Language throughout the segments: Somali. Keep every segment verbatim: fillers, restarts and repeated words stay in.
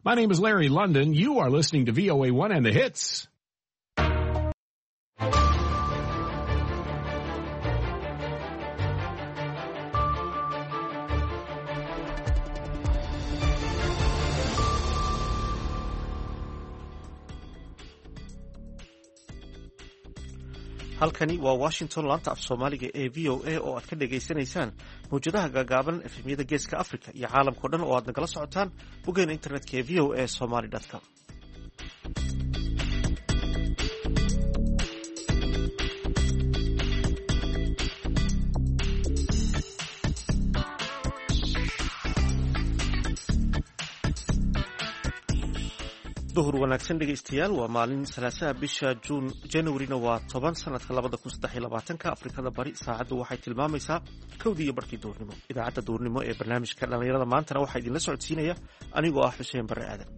My name is Larry London. You are listening to V O A one and the Hits. halkani waa Washington, laanta af Soomaaliga ee V O A oo aad ka dhageysanaysaan mawjadaha gaagaaban efemyada geeska Afrika iyo caalamka dhan oo aad nagala socotaan boggeena internetka ee v o a somali dot com. duhur wanaagsan dhegaystayaal, waa maalin salaasaha bisha juun januarina waa toban sanadka labada kun saddex iyo labaatanka. afrikada bari saacaddu waxay tilmaamaysaa kowdii iyo barkii duhurnimo. idaacadda duhurnimo ee barnaamijka dhallinyarada maantana waxaa idinla socodsiinaya anigoo ah xuseen bare aadan.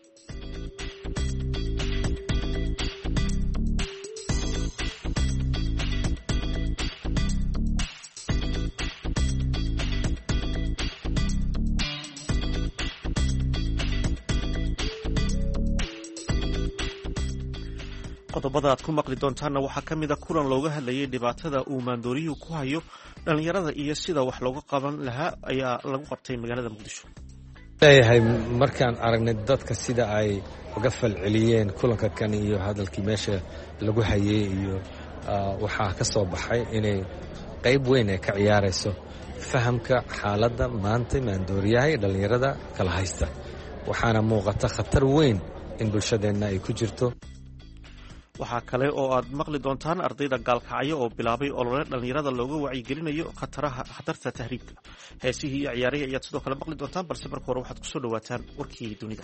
qodobada aad ku maqli doontaanna waxaa ka mid a kulan looga hadlayay dhibaatada uu maandooriyuhu ku hayo dhallinyarada iyo sida wax looga qaban lahaa ayaa lagu qabtay magaalada muqdisho. leeyahay markaan aragnay dadka sida ay uga falceliyeen kulanka kan iyo hadalkii meesha lagu hayay iyo waxaa ka soo baxay inay qayb weyn ay ka ciyaarayso fahamka xaaladda maanta maandooriyaha ee dhallinyarada kala haysta, waxaana muuqata khatar weyn in bulshadeenna ay ku jirto. waxaa kale oo aad maqli doontaan ardayda gaalkacyo oo bilaabay olole dhallinyarada looga wacyigelinayo khataraha khatarta tahriibka. heesihii iyo ciyaarihii ayaad sidoo kale maqli doontaan, balse marka hore waxaad kusoo dhawaataan warkii dunida.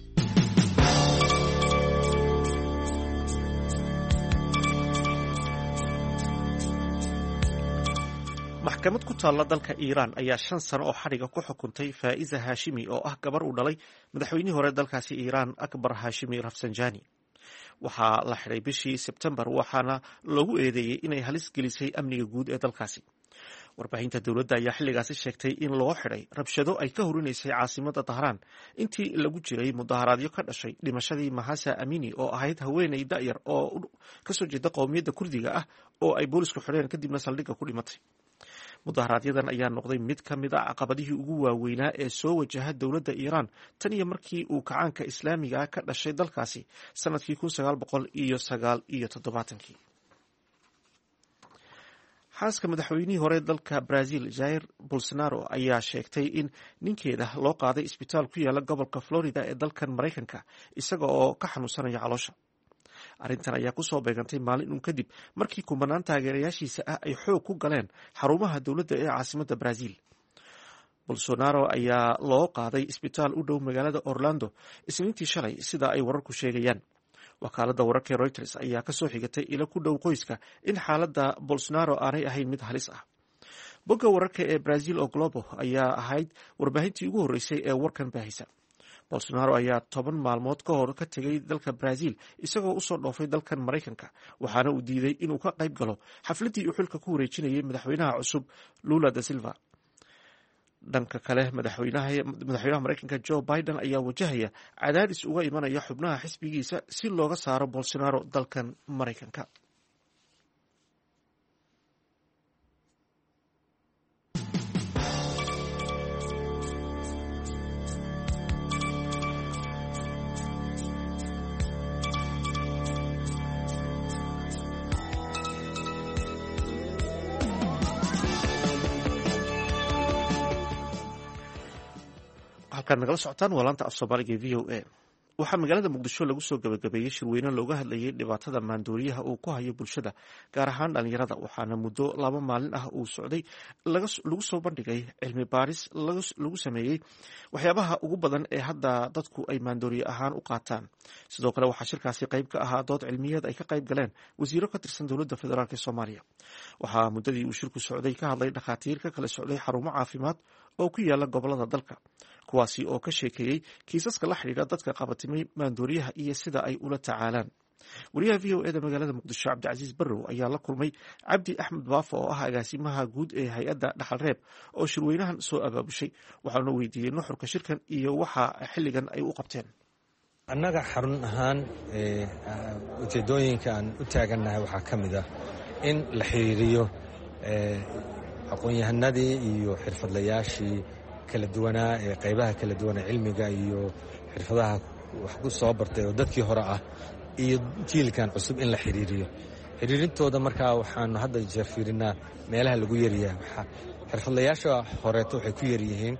maxkamad ku taalla dalka Iiraan ayaa shan sano oo xadhiga ku xukuntay Faa'iza Haashimi oo ah gabar uu dhalay madaxweynihii hore dalkaasi Iiraan Akbar Haashimi Rafsanjani. waxaa la xidhay bishii Sebtembar, waxaana loogu eedeeyey inay halis gelisay amniga guud ee dalkaasi. warbaahinta dowladda ayaa xilligaasi sheegtay in loo xidhay rabshado ay ka horinaysay caasimadda Dahraan intii lagu jiray mudaharaadyo ka dhashay dhimashadii Mahsa Amini oo ahayd haweeney da'yar oo kasoo jeeda qowmiyadda Kurdiga ah oo ay boolisku xidheen kadibna saldhigga ku dhimatay. mudaharaadyadaan ayaa noqday mid ka mid a caqabadihii ugu waaweynaa ee soo wajaha dowladda Iiraan tan iyo markii uu kacaanka islaamiga ka dhashay dalkaasi sanadkii kun sagaal boqol iyo sagaal iyo toddobaatankii. xaaska madaxweynihii hore dalka Brazil Jair Bolsonaro ayaa sheegtay in ninkeeda loo qaaday isbitaal ku yaala gobolka Florida ee dalkan Maraykanka isaga oo ka xanuunsanaya caloosha. arrintan ayaa ku soo beegantay maalin uun kadib markii kumanaan taageerayaashiisa ah ay xoog ku galeen xarumaha dowladda ee caasimadda Brazil. Bolsonaro ayaa loo qaaday isbitaal u dhow magaalada Orlando isniintii shalay sida ay wararku sheegayaan. wakaaladda wararka ee Reuters ayaa ka soo xigatay ilo ku dhow qoyska in xaaladda Bolsonaro aanay ahayn mid halis ah. bogga wararka ee Brazil oo Globo ayaa ahayd warbaahintii ugu horreysay ee warkan baahisa. Bolsonaro ayaa toban maalmood ka hor ka tegay dalka Brazil isagoo u soo dhoofay dalkan Maraykanka, waxaana uu diiday inuu ka qayb galo xafladii uu xilka ku wareejinayay madaxweynaha cusub Lula da Silva. dhanka kale madaxweynaha madaxweynaha Maraykanka Joe Biden ayaa wajahaya cadaadis uga imanaya xubnaha xisbigiisa si looga saaro Bolsonaro dalkan Maraykanka. halkaan nagala socotaan waa laanta af Soomaaliga ee V O A. waxaa magaalada Muqdisho lagu soo gabagabeeyey shirweyne looga hadlayay dhibaatada maandooriyaha uu ku hayo bulshada, gaar ahaan dhalinyarada, waxaana muddo laba maalin ah uu socday lagu soo bandhigay cilmi baaris lagu sameeyey waxyaabaha ugu badan ee hadda dadku ay maandooriye ahaan u qaataan. sidoo kale waxaa shirkaasi qayb ka ahaa dood cilmiyeed ay ka qayb galeen wasiiro ka tirsan dowladda federaalk ee Soomaaliya. waxaa muddadii uu shirku socday ka hadlay dhakhaatiir ka kala socday xarumo caafimaad oo ku yaala gobolada dalka, kuwaasi oo ka sheekeeyey kiisaska la xidhiidha dadka qabatimay maandooriyaha iyo sida ay ula tacaalaan. wariyaha v o eda magaalada muqdisho cabdicasiis barrow ayaa la kulmay cabdi axmed baafo oo ah agaasimaha guud ee hay-adda dhaxal reeb oo shirweynahan soo abaabushay waxaana weydiiyey nuxurka shirkan iyo waxa xilligan ay u qabteen. annaga xarun ahaan ujeedooyinka aan u taagannahay waxaa ka mid ah in la xiriiriyo aqoon-yahanadii iyo xirfadlayaashii kala duwanaa ee qaybaha kala duwana cilmiga iyo xirfadaha wax ku soo bartay oo dadkii hore ah iyo jiilkan cusub in la xiriiriyo. xiriirintooda markaa waxaanu hadda jeer fiirinaa meelaha lagu yaryahay. xirfadlayaasha horeeto waxay ku yaryihiin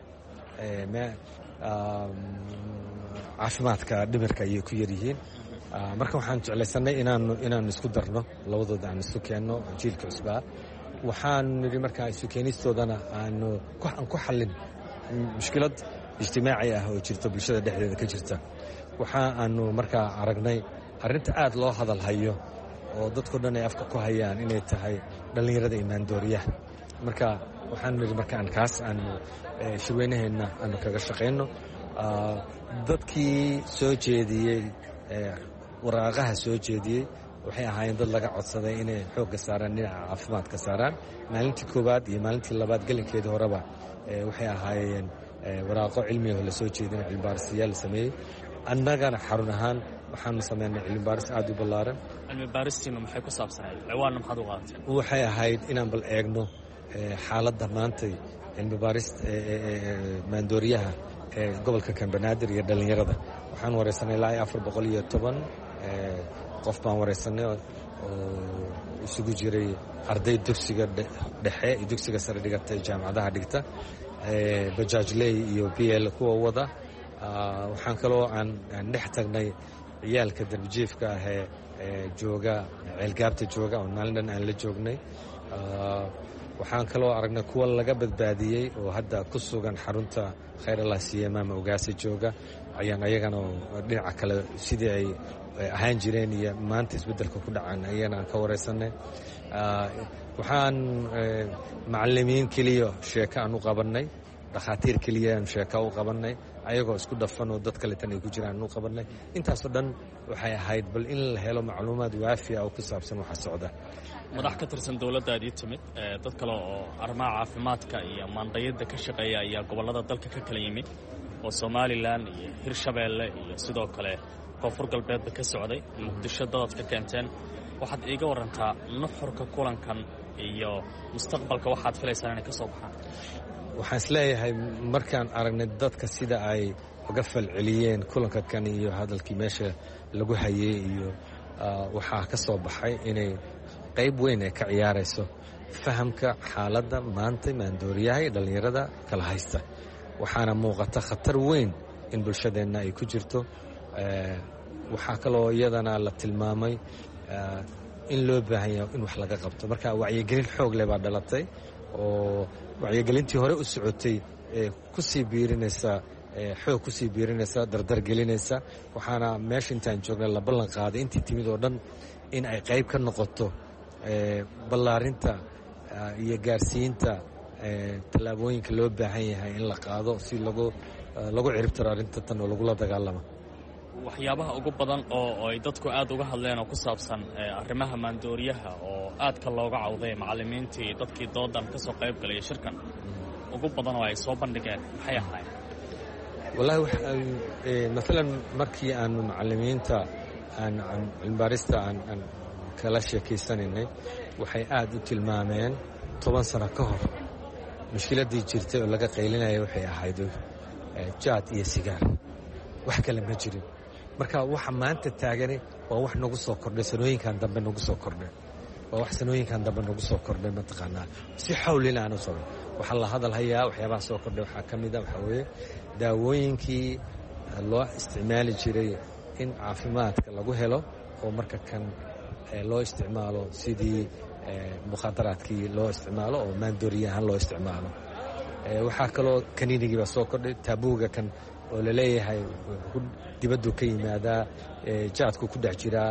caafimaadka dhimirka ayay ku yaryihiin. marka waxaan jeclaysanay inaanu inaanu isku darno labadooda aan isu keenno jiilka cusbaa. waxaanu nidhi markaa isu keenistoodana aanu aan ku xallin mushkilad ijtimaaci ah oo jirto bulshada dhexdeeda ka jirta. waxa aanu markaa aragnay arrinta aad loo hadal hayo oo dadkao dhan ay afka ku hayaan inay tahay dhallinyarada imaandooriyaha. marka waxaanu nidhi markaan kaas aanu shirweynaheenna aanu kaga shaqayno. dadkii soo jeediyey waraaqaha soo jeediyey waxay ahaayeen dad laga codsaday inay xoogga saaraan dhinaca caafimaadka saaraan. maalintii koowaad iyo maalintii labaad gelinkeedii horeba waxay ahaayeen waraaqo cilmigaho la soo jeedina cilmibaarisyaal la sameeyey. annagana xarun ahaan waxaanu samaynay cilmibaaris aad u ballaaran. cilmibaaristiinu maxay ku saabsanayd? ciwaanna maxaad u qaadateen? waxay ahayd inaan bal eegno xaaladda maantay cilmibaaris maandooriyaha ee gobolka Banaadir iyo dhallinyarada. waxaan wareysanay ilaa iyo afar boqol iyo toban qof baan wareysanay oo isugu jiray arday dugsiga dhexe iyo dugsiga sare dhigata jaamacadaha dhigta, bajaajley iyo b l kuwa wada. waxaan kaloo aan dhex tagnay ciyaalka darbijiifka ah ee jooga ceelgaabta jooga oo maalin dhan aan la joognay. waxaan kaloo aragnay kuwa laga badbaadiyey oo hadda ku sugan xarunta khayr allah siiye maama ogaasa jooga ayaan ayagana dhinaca kale sidii ay ahaan jireen iyo maanta isbeddelka ku dhacan ayagana aan ka wareysanay. waxaan macallimiin keliya sheeko aan u qabannay, dhakhaatiir keliya aan sheeko u qabannay, ayagoo isku dhafan oo dad kale tan ay ku jiraan aan u qabannay. intaasoo dhan waxay ahayd bal in la helo macluumaad waafiya oo ku saabsan waxa socda. madax ka tirsan dowladdaadii timid dad kale oo arrimaha caafimaadka iyo maandayadda ka shaqeeya ayaa gobollada dalka ka kala yimid oo somalilan iyo hirshabeelle iyo sidoo kale koonfur galbeedba ka socday. muqdisho dadaad ka keenteen. waxaad iiga warantaa nuxurka kulankan iyo mustaqbalka waxaad filaysaan inay ka soo baxaan? waxaan isleeyahay markaan aragnay dadka sida ay uga falceliyeen kulanka kan iyo hadalkii meesha lagu hayey iyo waxaa ka soo baxay inay qayb weyn ay ka ciyaarayso fahamka xaaladda maanta maandooriyaha ee dhallinyarada kala haysta. waxaana muuqata khatar weyn in bulshadeenna ay ku jirto. waxaa kaloo iyadana la tilmaamay in loo baahan yahay in wax laga qabto. marka wacyigelin xoog leh baa dhalatay oo wacyigelintii hore u socotay ee ku sii biirinaysa xoog ku sii biirinaysa dardar gelinaysa. waxaana meesha intaan joognay la ballan qaaday intii timid oo dhan in ay qayb ka noqoto ballaarinta iyo gaarsiinta tallaabooyinka loo baahan yahay in la qaado si lagu lagu ciribtiro arrinta tan oo lagula dagaalamo. waxyaabaha ugu badan oo ay dadku aad uga hadleen oo ku saabsan arrimaha maandooriyaha oo aadka looga cawday macallimiintii dadkii doodan ka soo qayb galaya shirkan ugu badan oo ay soo bandhigeen maxay ahaayeen? wallahi maalan markii aanu macallimiinta aan cilmibaarista aan kala sheekaysanaynay waxay aad u tilmaameen toban sano ka hor mushkiladdii jirtay oo laga qaylinaya waxay ahayd jaad iyo sigaar, wax kale ma jirin. marka waxa maanta taagani waa wax nagu soo kordhay sanooyinkan dambe nagu soo kordhay waa wax sanooyinkan dambe nagu soo kordhay mataqaanaa si xawlina aan u socdo. waxaa la hadal hayaa waxyaabaha soo kordhay waxaa ka mid a waxaa weeye daawooyinkii loo isticmaali jiray in caafimaadka lagu helo oo marka kan loo isticmaalo sidii mukhaadaraadkii loo isticmaalo oo maandooriya ahaan loo isticmaalo. waxaa kaloo kaniinigii baa soo kordhay, taabuuga kan oo la leeyahay dibaddu ka yimaadaa, jaadku ku dhex jiraa,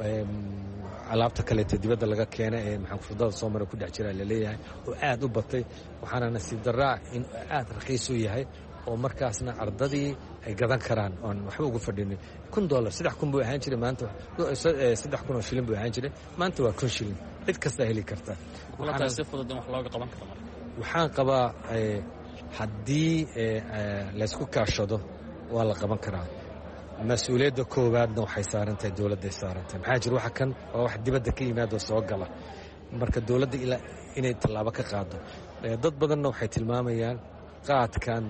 alaabta kaleeto dibadda laga keena ee maxaanfudada soo mara ku dhex jiraa la leeyahay oo aad u batay. waxaana nasiib daraa in aad raqiis u yahay oo markaasna ardadii ay gadan karaan oon waxba ugu fadhinin kun dollar saddex kun buu ahaan jiray maanta saddex kun oo shilin buu ahaan jiray maanta waa kun shilin cid kasta heli karta si fudud in wax looga qaban karo marka waxaan qabaa haddii laysku kaashado waa la qaban karaa mas-uuliyadda koowaadna waxay saaran tahay dowladday saaran tahay maxaa jira waxa kan waa wax dibadda ka yimaado soo gala marka dowladda ilaa inay tallaabo ka qaado dad badanna waxay tilmaamayaan qaadkan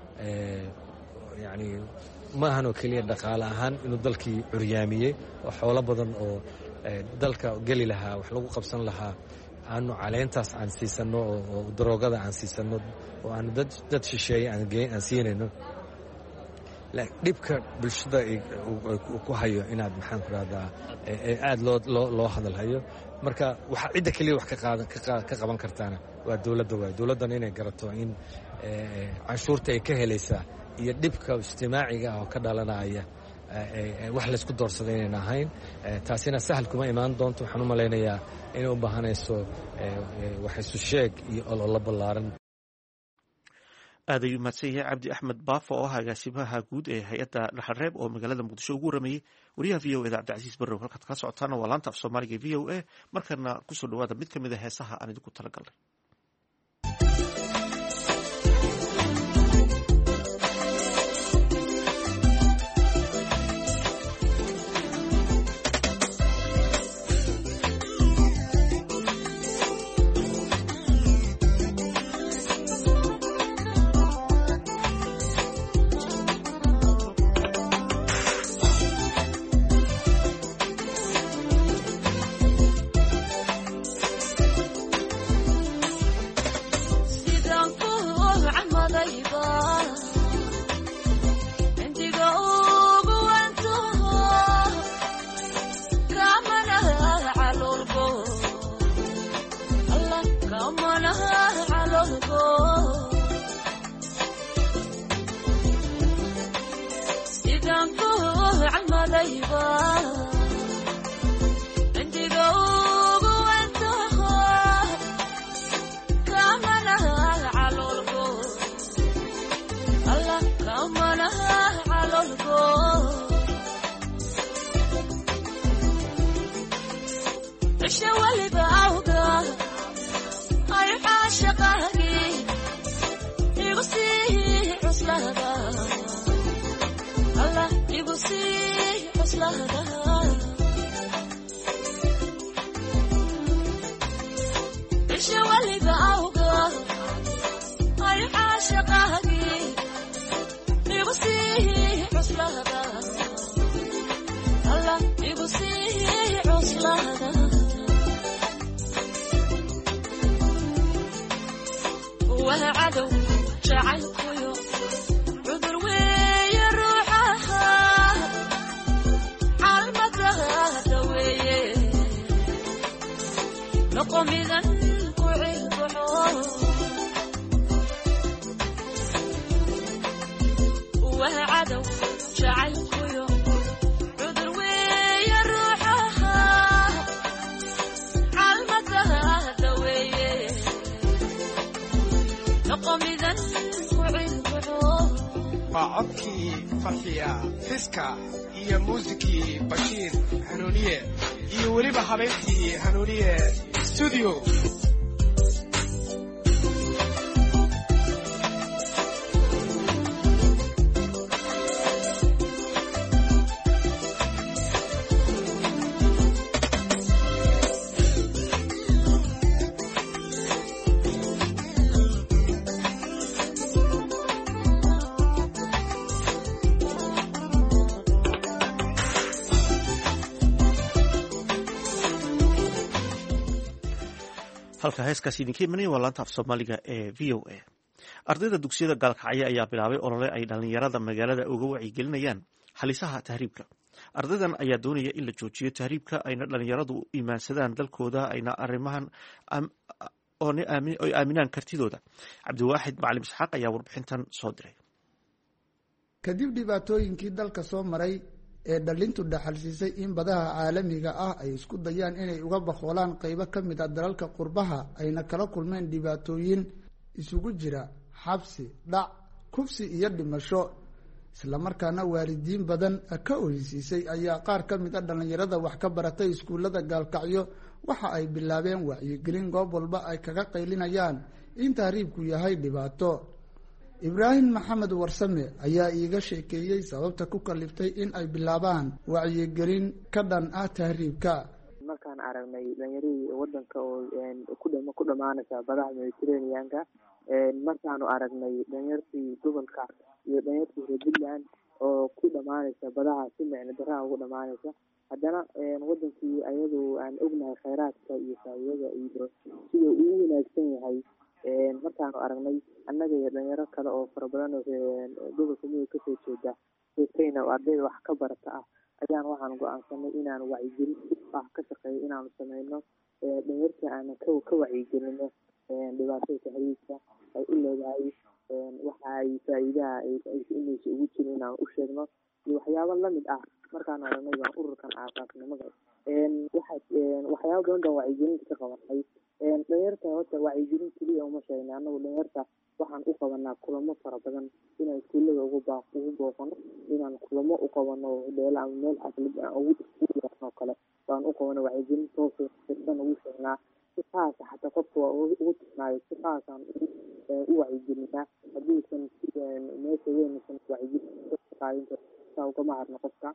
yacni ma ahan oo keliya dhaqaale ahaan inuu dalkii curyaamiyey oo xoolo badan oo dalka geli lahaa wax lagu qabsan lahaa aanu caleyntaas aan siisanno oo daroogada aan siisanno oo aanu dad shisheeye aan siinayno dhibka bulshada ku hayo inaad maxaan ku rahdaa aad loo loo hadalhayo marka waxa cidda keliya wax ka qaban kartaana waa dowladda waay dowladdana inay garato in canshuurta ay ka helaysaa iyo dhibka ijtimaaciga ah oo ka dhalanaya wax laysku doorsada inayna ahayn taasina sahal kuma imaan doonto waxaan u malaynayaa inay u baahanayso wax isu sheeg iyo ololo ballaaran aad ayuu mahadsan yahay cabdi axmed baafo oo ah agaasimaha guud ee hay-adda dhaxalreeb oo magaalada muqdisho ugu waramayey wariyaha v o eda cabdicasiis barrow halkaad kala socotaana waa laanta af soomaaliga v o a markana kusoo dhawaada mid ka mid a heesaha aan idinku talagalnay waa codkii farxiya fiska iyo muusikii bashiir hanuuniye iyo weliba habeentii hanuuniye studio halka heeskaasi idinka imanaya waa laanta af soomaaliga ee v o a ardayda dugsiyada gaalkacyo ayaa bilaabay olole ay dhalinyarada magaalada uga wacyigelinayaan halisaha tahriibka ardaydan ayaa doonaya in la joojiyo tahriibka ayna dhalinyaradu u imaansadaan dalkooda ayna arimahan oy aaminaan kartidooda cabdiwaaxid macalim isxaaq ayaa warbixintan soo diray kadib dhibaatooyinkii dalka soo maray ee dhalintu dhaxalsiisay in badaha caalamiga ah ay isku dayaan inay uga bakoolaan qaybo ka mid a dalalka qurbaha ayna kala kulmeen dhibaatooyin isugu jira xabsi dhac kufsi iyo dhimasho islamarkaana waalidiin badan ka oysiisay ayaa qaar ka mid a dhallinyarada wax ka baratay iskuullada gaalkacyo waxa ay bilaabeen wacyigelin goob walba ay kaga qaylinayaan in tahriibku yahay dhibaato. ibraahim maxamed warsame ayaa iiga sheekeeyey sababta ku kaliftay in ay bilaabaan wacyigelin ka dhan ah tahriibka. markaan aragnay dhallinyaradii wadanka oo ku dhama ku dhamaanaysa badaha Mediterranean-ka, markaanu aragnay dhalinyartii gobolka iyo dhalinyartii reer Puntland oo ku dhamaanaysa badaha si micno darro ugu dhamaanaysa, haddana wadankii ayadoo aan ognahay kheyraadka iyo faa'iidada iyo sida uu u wanaagsan yahay, markaanu aragnay annaga iyo dhalinyaro kale oo fara badan oo gobolka mudug ka soo jeeda Kenya oo ardayda wax ka barata ah, ayaan waxaan go'aansanay inaan wacyigelin ah ka shaqeeyo inaanu sameyno dhalinyarta aan ka ka wacyigelino dhibaatada tahriibka ay u leedahay, waxa ay faa'iidaha ay inaysa ugu jirin inaan u sheegno iyo waxyaabo lamid ah. markaan aragnay baan ururkan aasaasnimada waxa waxyaabo badan baan wacyigelinta ka qabanay. dhalinyarta horta wacyigelin keliya uma sheegna, annagu dhalinyarta waxaan u qabanaa kulamo fara badan inaan iskuullada ugu baaq ugu booqano, inaan kulamo u qabano dheela ama meel xaflad ah ugu iskuulano kale baan u qabano wacyigelin toos ah ugu sheegnaa si qaas ah, xataa qofka waa ugu tusnaayo si qaas ah u wacyigelinaa haddiisan meesha weynaysan wacyigelin qaadin kartaa uga maarno qofka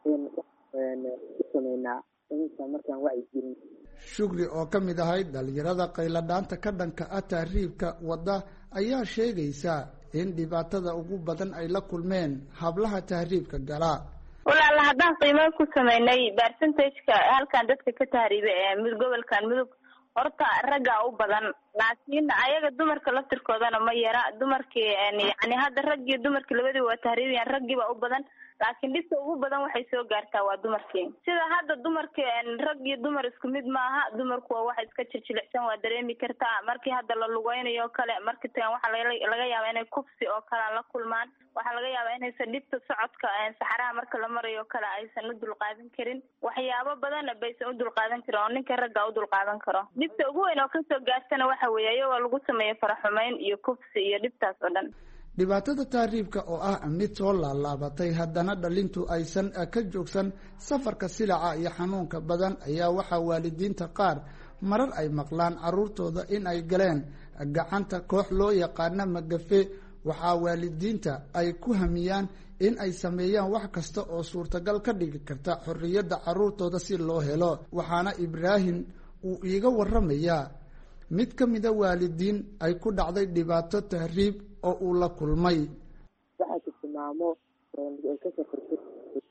sameynaa inta markaan wacyigelin. shukri oo ka mid ahayd dhalinyarada qayladhaanta ka dhanka ah tahriibka wadda ayaa sheegaysa in dhibaatada ugu badan ay la kulmeen hablaha tahriibka gala. walaal haddaan qiimo ku sameynay percentage-ka halkan dadka ka tahriiba ee gobolkan mudug horta ragga u badan, laakiin ayaga dumarka laftirkoodana ma yara. dumarkii yani hadda rag iyo dumarkii labadii waa tahriibayaan, raggiiba u badan, laakiin dhibka ugu badan waxay soo gaartaa waa dumarkii. sida hadda dumarka rag iyo dumar isku mid maaha, dumarku waa wax iska jirjilicsan, waa dareemi kartaa markii hadda la lugeynayo kale, markii tagan waxa laga yaabaa inay kufsi oo kale la kulmaan, waxaa laga yaabaa inaysan dhibta socodka saxaraha marka la marayo kale aysan u dulqaadan karin, waxyaabo badan baysan u dulqaadan karin oo ninka ragga u dulqaadan karo. dhibta ugu weyn oo kasoo gaartana waxa weeye iyagoo lagu sameeyo faraxumeyn iyo kufsi iyo dhibtaas oo dhan. dhibaatada tahriibka oo ah mid soo laalaabatay haddana dhalintu aysan ka joogsan safarka silaca iyo xanuunka badan ayaa waxaa waalidiinta qaar marar ay maqlaan caruurtooda in ay galeen gacanta koox loo yaqaana magafe. waxaa waalidiinta ay ku hamiyaan in ay sameeyaan wax kasta oo suurtagal ka dhigi karta xorriyadda caruurtooda si loo helo. waxaana ibraahim uu iiga waramayaa mid ka mida waalidiin ay ku dhacday dhibaato tahriib oo uu la kulmay. waxaa jirta maamo ay ka safartay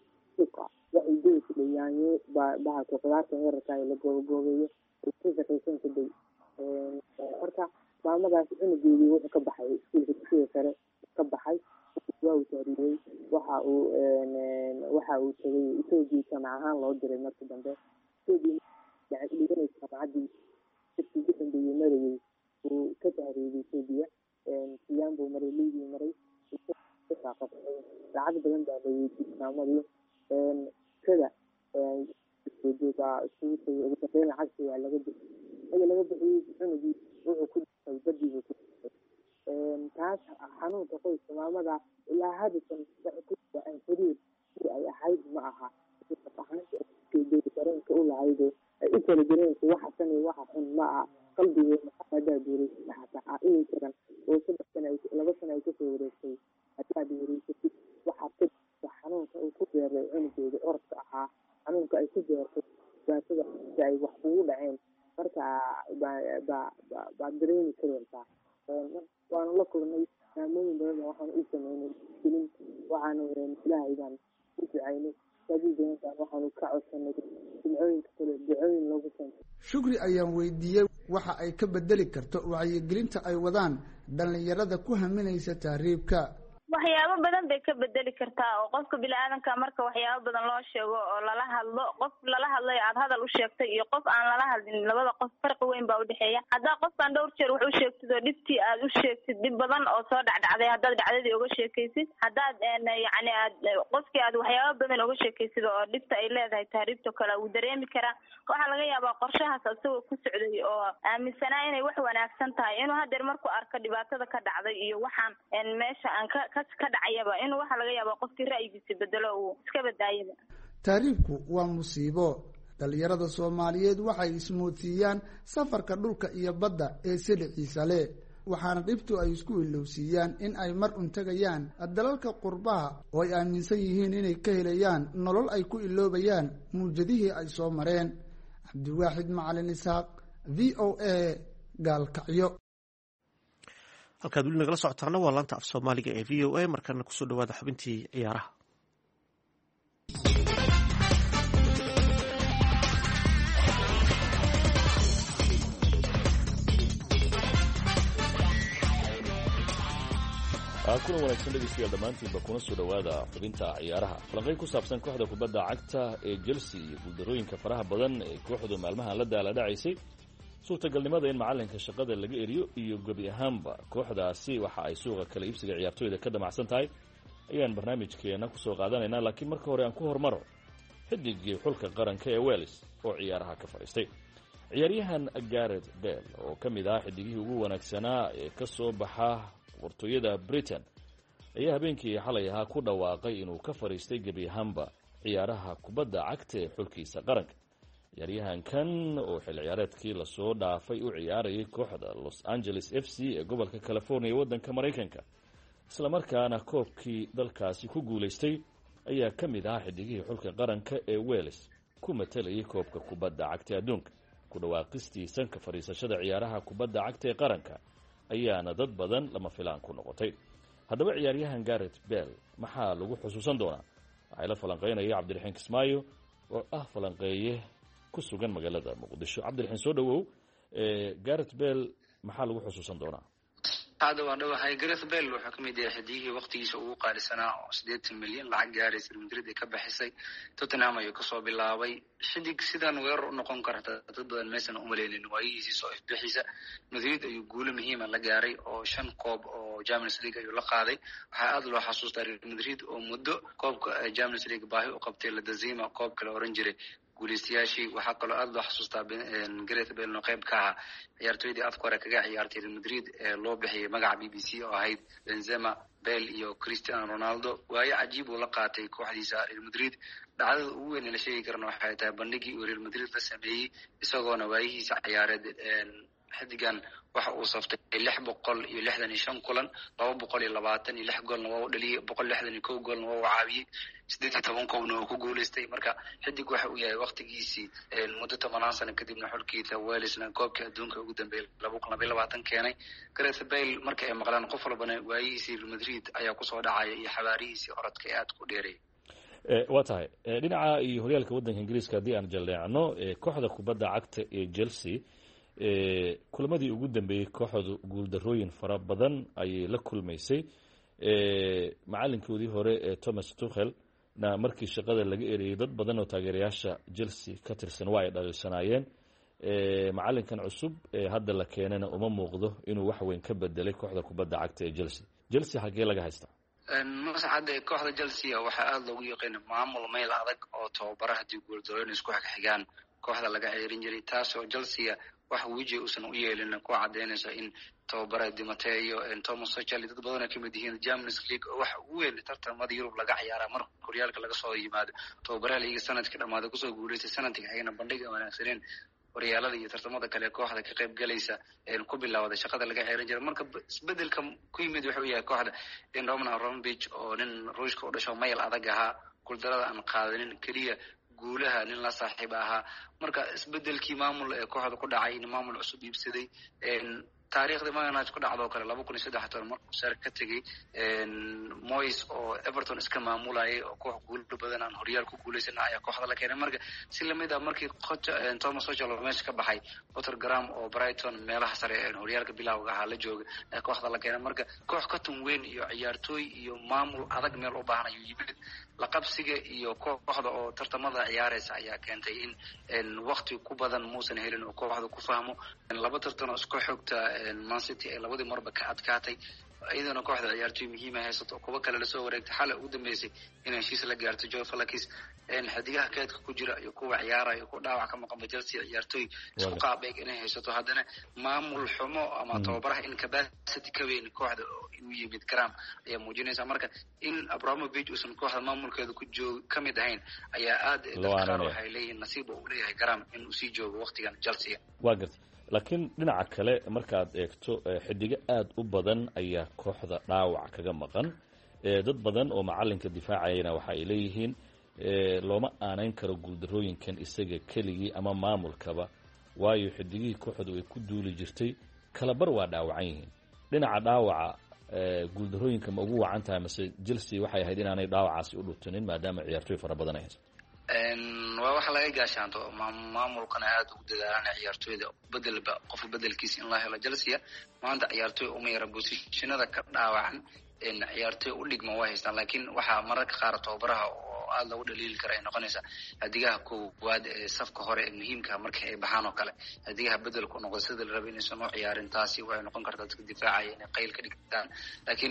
waxay geedka dhayaanyo bahalka qudaarta yararka la googoobeeyo ka shaqaysan kaday. marka maamadaas cunugeedii wuxuu ka baxay iskuulka dugsiga sare ka baxay, waa uu tahriibay, waxa uu waxa uu tagay Itoobiya jamac ahaan loo diray. markii dambe Itoobiya dhiganaysa jaamacaddii ugu dambeeyey marayay uu ka tahriibay Itoobiya, siyaan buu maray, liibii maray, lacag badan baa la weydiiyey maamadii kada ugu dambeyn lacagtii waa laga bixiyey laga bixiyey cunugii wuxuu ku dhintay badiibuu ku dhintay. taas xanuunka qoyska maamada ilaa haddatan waxay ku dhaceen xiriir si ay ahayd ma aha, dareenka u lahayd ay u kala dareenka waxa san iyo waxa xun ma aha, qalbigeeda haddaad wareysatay xataa inay tagan oo saddex sana laba sana ay kasoo wareegtay haddaad wareysatid waxaad ka xanuunka uu ku beeray cunugeeda orodka ahaa, xanuunka ay ku beertay dhibaatada si ay wax ugu dhaceen, marka baad dareemi kareysaa. waanu la kulnay maamooyin badan waxaan u sameynay filin, waxaanu ilaahay baan u ducaynay, sabiideenta waxaanu ka codsanay ducooyinka kale ducooyin loogu sameeyo. shukri ayaan weydiiyey waxa ay ka bedeli karto wacyigelinta ay wadaan dhalinyarada ku haminaysa tahriibka. waxyaabo badan bay ka bedeli kartaa oo qofka bini'aadanka marka waxyaabo badan loo sheego oo lala hadlo, qof lala hadlay aad hadal u sheegtay iyo qof aan lala hadlin, labada qof farqi weyn baa u dhexeeya. haddaa qofkaan dhowr jeer wax u sheegtid oo dhibtii aad u sheegtid dhib badan oo soo dhacdhacday haddaad dhacdadii uga sheekaysid, haddaad yacni aad qofkii aad waxyaabo badan uga sheekaysid oo dhibta ay leedahay tahriibto kale wuu dareemi karaa. waxaa laga yaabaa qorshahaas isagoo ku socday oo aaminsanaa inay wax wanaagsan tahay inuu hadeer markuu arko dhibaatada ka dhacday iyo waxaan meesha aan ka ka ka dhacayaba inuu waxa laga yaaba qofkii ra'yigiisa bedelo uu iska badaayaba. Taariifku waa musiibo. Dhalinyarada Soomaaliyeed waxay ismoodsiiyaan safarka dhulka iyo badda ee siliciisa leh, waxaana dhibtu ay isku ilowsiiyaan in ay mar un tagayaan dalalka qurbaha oo ay aaminsan yihiin inay ka helayaan nolol ay ku iloobayaan muujadihii ay soo mareen. Cabdiwaaxid Macalin Isaaq, V O A, Gaalkacyo. halkaad weli nagala socotaana waa laanta af Soomaaliga ee V O A. markana kusoo dhawaada xubintii ciyaaraha. kuna wanaagsan dhegeystayaal dhammaantiinba kuna soo dhowaada xubinta ciyaaraha. falanqayn ku saabsan kooxda kubadda cagta ee Chelsea iyo guuldarooyinka faraha badan ee kooxdu maalmahan la daala dhacaysay, suurtagalnimada in macalinka shaqada laga eriyo iyo gebi ahaanba kooxdaasi waxa ay suuqa kala iibsiga ciyaartooyda ka damacsan tahay ayaan barnaamijkeena kusoo qaadanaynaa. laakiin marka hore aan ku hormaro xidigii xulka qaranka ee Wales oo ciyaaraha ka fadhiistay. ciyaaryahan Gareth Bale oo ka mid ah xidigihii ugu wanaagsanaa ee ka soo baxa wartooyada Britain ayaa habeenkii xalay ahaa ku dhawaaqay inuu ka fariistay gebi ahaanba ciyaaraha kubadda cagta ee xulkiisa qaranka. ciyaaryahankan oo xil ciyaareedkii lasoo dhaafay u ciyaarayay kooxda Los Angeles F C ee gobolka California ee waddanka Mareykanka, isla markaana koobkii dalkaasi ku guulaystay, ayaa ka mid ah xidigihii xulka qaranka ee Wales ku matalayay koobka kubadda cagta adduunka. ku dhawaaqistiisa ka fariisashada ciyaaraha kubadda cagta ee qaranka ayaana dad badan lama filaan ku noqotay. haddaba ciyaaryahan Gareth Bale maxaa lagu xusuusan doonaa? waxay la falanqeynaya Cabdiraxiin Kismaayo oo ah falanqeeye ku sugan magaalada Muqdisho. Cabdiraxiin, soo dhawow. Gareth Bale maxaa lagu xusuusan doonaa? هذا وانه هاي جريث بيل wuxuu kamid yahay xidigii waqtigiisa ugu qaalisanaa oo siddeetan milyan lacag gaaraysa Real Madrid ka baxisay. Tottenham ayuu kasoo bilaabay. xidig sidan weerar u noqon karta dad badan meeshan u maleeyeen waayihiisa soo ifbixisa. Madrid ayuu guulo muhiim ah la gaaray oo shan koob oo Champions League ayuu la qaaday. waxaa aad loo xasuustaa Real Madrid oo muddo koobka Champions League baahi u qabtay la Dazima koobka la oran jiray guulaystayaashii. waxaa kaloo aad loo xasuustaa Gareth Bale oo qayb ka ah ciyaartooydii afka hore kaga ciyaartay Real Madrid ee loo bixiyay magaca B B C oo ahayd Benzema, Bale iyo Cristiano Ronaldo. waayo cajiib uu la qaatay kooxdiisa Real Madrid. dhacdada ugu weyn ee la sheegi karana waxay tahay bandhigii uu Real Madrid la sameeyey, isagoona waayihiisa ciyaareed xidigan waxa uu saftay lix boqol iyo lixdan iyo shan kulan, laba boqol iyo labaatan iyo lix goolna waa u dhaliyay, boqol lixdan iyo kow goolna waa u caawiyey, siddeed iyo toban koobna waa ku guulaystay. marka xidig waxa uu yahay waqtigiisii muddo tobanaan sano kadibna xulkiisa Walesna koobka adduunka ugu dambeeyay laba kun iyo labaatan keenay. Gareth Bale marka ay maqlaan qof walbana waayihiisii Real Madrid ayaa kusoo dhacaya iyo xabaarihiisii orodka ee aad ku dheeray. waa tahay dhinaca iyo horyaalka waddanka Ingiriiska haddii aan jaleecno kooxda kubadda cagta ee Chelsea kulamadii ugu dambeeyey kooxdu guuldarooyin fara badan ayay la kulmaysay. macalinkoodii hore ee Thomas Tuchel na markii shaqada laga eriyay dad badan oo taageerayaasha Chelsea ka tirsan waa ay dhalisanaayeen. macalinkan cusub ee hadda la keenana uma muuqdo inuu wax weyn ka bedelay kooxda kubadda cagta ee Chelsea. Chelsea xagee laga haystaa? masaxada kooxda Chelsea waxaa aad loogu yaqaan maamul meel adag oo tababaraha dib guuldarooyin isku xigxigaan kooxda laga ciyarin jiray, taasoo Chelsea wax wajih uusan u yeelin ku cadeynaysa in tababaraha Dimateo iyo Thomas Tuchel dad badan ay kamid yihiin Champions League wax ugu weyn tartamada Yurub laga ciyaaraa mar horyaalka laga soo yimaado. tababaraha liiga sanadkii dhamaada kusoo guuleystay sanadkii xigana bandhig wanaagsan horyaalada iyo tartamada kale kooxda ka qayb galaysa ee ku bilaawday shaqada laga ciyarin jiray. marka isbedelka ku yimid wuxuu yahay kooxda in Roman Abramovich oo nin Ruushka u dhashay meel adag ahaa, guuldarada aan qaadanin kaliya guulaha nin la saaxiib ahaa. marka isbedelkii maamul ee kooxda ku dhacay in maamul cusub iibsaday taariikhda maanaaj ku dhacdo kale laba kun iyo saddex toban markuu sar ka tagay Moyes oo Everton iska maamulayay oo koox guul badan aan horyaal ku guuleysan ayaa kooxda la keenay. marka si lamid ah markii Thomas Tuchel oo meesha ka baxay, Potter Graham oo Brighton meelaha sare ee horyaalka bilowga ahaa la joogay ee kooxda la keenay. marka koox ka tun weyn iyo ciyaartooy iyo maamul adag meel u baahan ayuu yimid. la qabsiga iyo kooxda oo tartamada ciyaaraysa ayaa keentay in waqti ku badan muusan helin oo kooxda ku fahmo. laba tartan oo isku xigta Man City ee labadii marba ka adkaatay iyadana kooxda ciyaartooy muhiim ah haysato kuwa kale lasoo wareegtay xal ugu dambeysay in heshiis la gaarto Joe Felix een xadigaha keedka ku jira iyo kuwa ciyaaraya ku dhaawac ka maqan Chelsea ciyaartooy isku qaabay inay haysato haddana maamul xumo ama tababaraha in capacity ka weyn kooxda inuu yimid karam ayaa muujinaysa marka in Abramovich uusan kooxda maamulkeeda ku joog kamid ahayn ayaa aad dadka waxay leeyihiin nasiib uu leeyahay karam in uu sii joogo waqtigan Chelsea waa gartay laakiin dhinaca kale markaad eegto xidiga aad u badan ayaa kooxda dhaawac kaga maqan dad badan oo macalinka difaacayna waxa ay leeyihiin looma aanayn karo guuldarooyinkan isaga keligii ama maamulkaba waayo xidigihii kooxdu ay ku duuli jirtay kala bar waa dhaawacan yihiin dhinaca dhaawaca guuldarooyinka ma ugu wacan tahay mase Chelsea waxay ahayd inaanay dhaawacaasi u dhuftanin maadaama ciyaartooy fara badan ay hayso een waa wax laga gaashaanto maamulkana aad ugu dadaalaan ciyaartooyda bedelba qof bedelkiisa in la helo Chelsea maanta ciyaartooy uma yara positionada ka dhaawacan in ciyaartooy u dhigma way haystaan laakiin waxa mararka qaar tababaraha oo aad lagu dhaliil karo ay noqonaysa hadigaha koowaad ee safka hore ee muhiimka markay ay baxaan oo kale hadigaha bedelku noqdo sida la rabo inay soo ciyaarin taasi way noqon kartaa dadka difaacaya inay qayl ka dhigtaan laakiin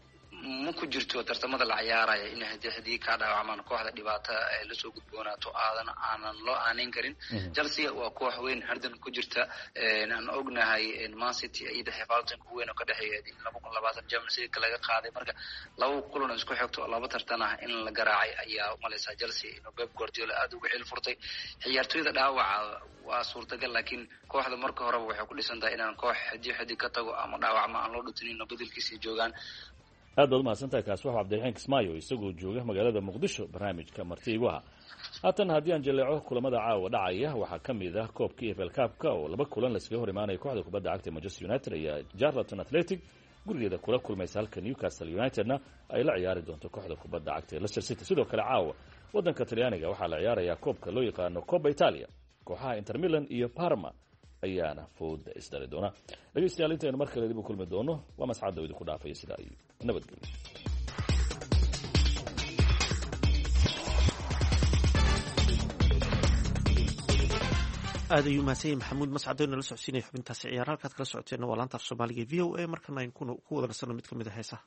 ma ku jirto tartamada la ciyaaraya in hadii hadii ka dhaawacmaan kooxda dhibaato ay la soo gudboonaato aadan aanan loo aaneyn karin Chelsea waa koox weyn hardan ku jirta aan ognahay in Man City ay xifaaltan ku weyn oo ka dhaxeeyay laba kun iyo labaatan Champions League laga qaaday marka laba kulan isku xigto laba tartan ah in la garaacay ayaa malaysa Chelsea inuu Pep Guardiola aad ugu xil furtay ciyaartooyda dhaawaca waa suurtagal laakiin kooxda marka hore waxay ku dhisan tahay inaan koox hadii hadii ka tago ama dhaawacma aan loo dhutinin bedelkiisa joogaan aad baad mahadsantahay kaas waxa Cabdiraxmaan Kismaayo isagoo jooga magaalada Muqdisho barnaamijka martiigu ah haatan haddii aan jaleeco kulamada caawa dhacaya waxaa ka mid ah koobkii F L Cup-ka oo laba kulan la iskaga hor imaanay kooxda kubadda cagta Manchester United iyo Charlton Athletic gurigeeda kula kulmaysa halka Newcastle Unitedna ay la ciyaari doonto kooxda kubadda cagta Leicester City sidoo kale caawa wadanka Talyaaniga waxaa la ciyaaraya koobka loo yaqaano Coppa Italia kooxaha Inter Milan iyo Parma ayaana fooda isdari doona dhageystayaal intaaynu mar kale dib u kulmi doono waa mascad dawada ku dhaafay sida ay nabadgelyo aad ayuu mahadsan maxamuud mascad oo nala socodsiinaya xubintaasi ciyaar halkaad kala socoteen waa laanta af Soomaaliga V O A markana aynu ku wada nasano mid ka mid ah heesaha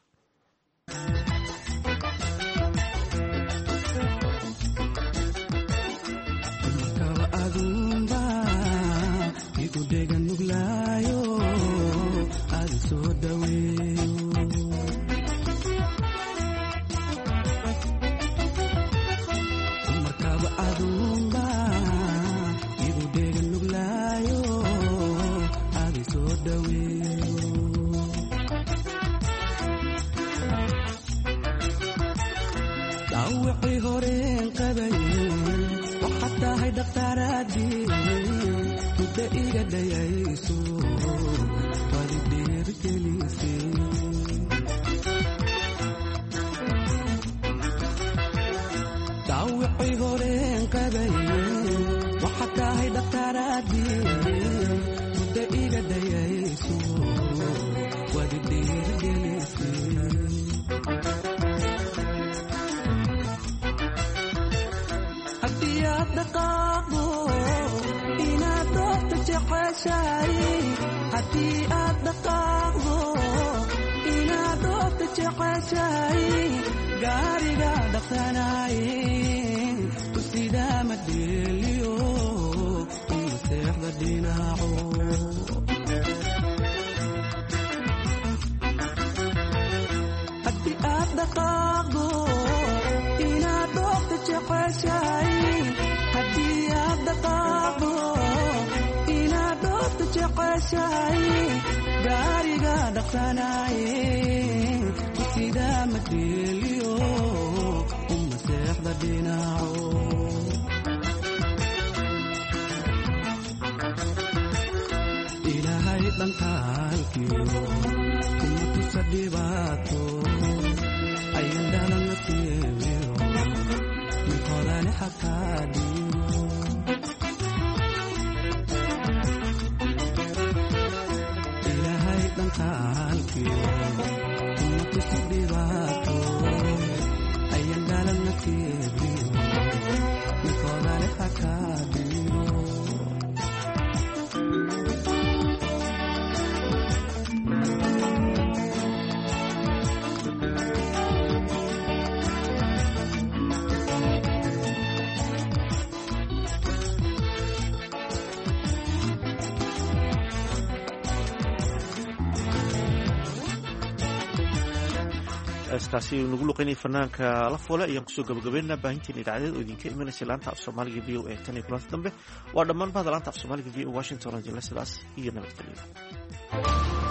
heestaasi nagu luqeynaya fanaanka la foole ayaan kusoo gabagabeynaa baahinteena idaacadeed oo idinka imanaysa laanta af soomaaliga v o a tan iyo kulanti dambe waa dhammaan bahda laanta af soomaaliga v o washington oo jela sidaas iyo nabadgelyo.